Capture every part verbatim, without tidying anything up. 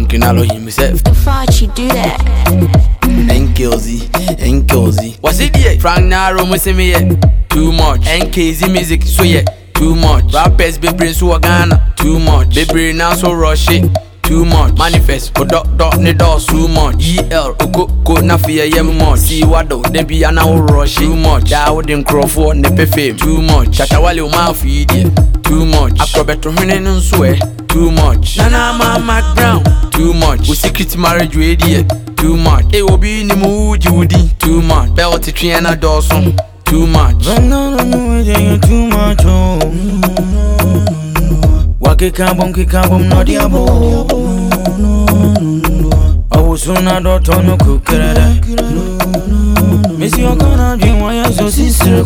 Ranking all of himself. The fuck you do that? N K Z, N K Z. What's it yeah? Frank Naro must me yeah. Too much. N K Z music so yeah. Too much. Rappers be brain so Ghana. Too much. Be brain now so rush it. Too much. Manifest. But dot dot ne doors too much. E L Oko Ko na fear yeah much. See what do they be an hour rush too much. That wouldn't crow for nepe fame. Too much. Chatawale ma feed yeah. Too much. Acrobato hinen and swear. Too much. Nana ma Mac Brown. Too much. We secret marriage with yeah. Too much. It will be in the mood you would. Too much. Belt to Triana Dawson. Too much. No, no, no, you too much. Oh, Wake Kabum, Kikabum, no diabo. I was soon a daughter, no cooker. Miss you gonna drink why you're so sister.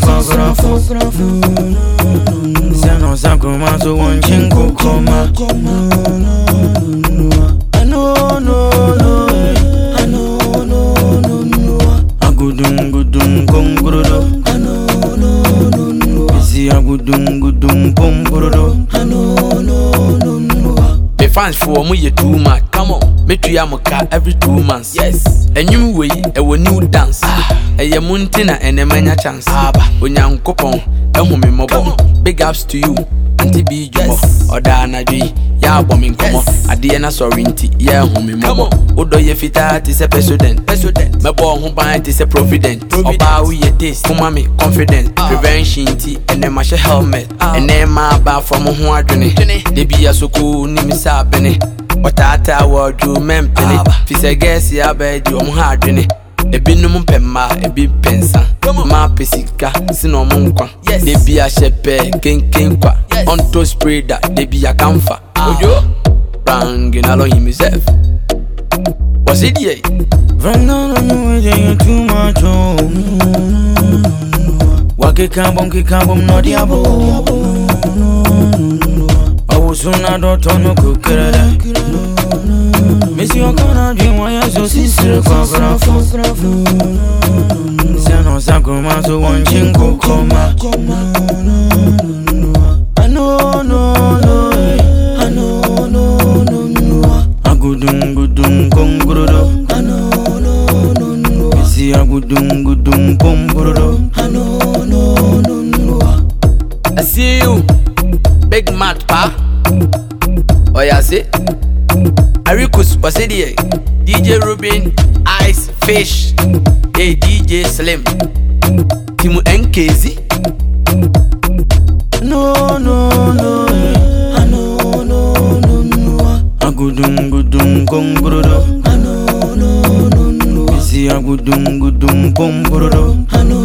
Sano Sakuma, so one chinko coma. I know, no, no. I know, no, no, no. I go doom, go doom, come, go do. Agudum gudum pom borodo. No no no no. The fans for me you too much. Come on, me three am car every two months. Yes. And you way a new dance. Ah. A muntina and a mania chance. Aba. Onyan kopon. Ehome mobo. Big ups to you. Anti B yes. Oda na dwi. Ya bombing come on. Ade na sorinti. Ya home mobo. Odo ye fita ti se president. President. Me bo ho ban ti se provident. Oba we ye taste. Kuma me confidence. Prevention ti and them a helmet. And them ma ba from ho adwene. They be a so cool ni mi sa bene. Otata wardrobe mempene. Fi se guess ya be di om ha adwene. Ebi no mpema, ebi pensa. Ma pesika, sino munkwa. They be a shepe, ken ken kwa. Onto spray that, they be a camfa. Ojo, ranging all of himself. What's it yeah? From no no no, you too much. Oh, Wake Kabum, Kikabum, no diabo. I was soon a daughter, no cooker. Miss you gonna drink why you're so sister. Sano Sakuma, so one chinko coma. I know, no, no. I know, no, no, no. I go doom, go doom, come, go do. I know, no, no, no. See, I go doom, go doom, come, go do. I know, no, no, no. I see you, big mad pa. Oh, yeah, see? Arikus, what's it here? D J Rubin, Ice Fish, hey D J Slim, Timu N K Z. No, no, no, I know, no, no, no. I go doom, go doom, come, go do. I know, no, no, no. See, I go doom, go doom, come, go do. I know.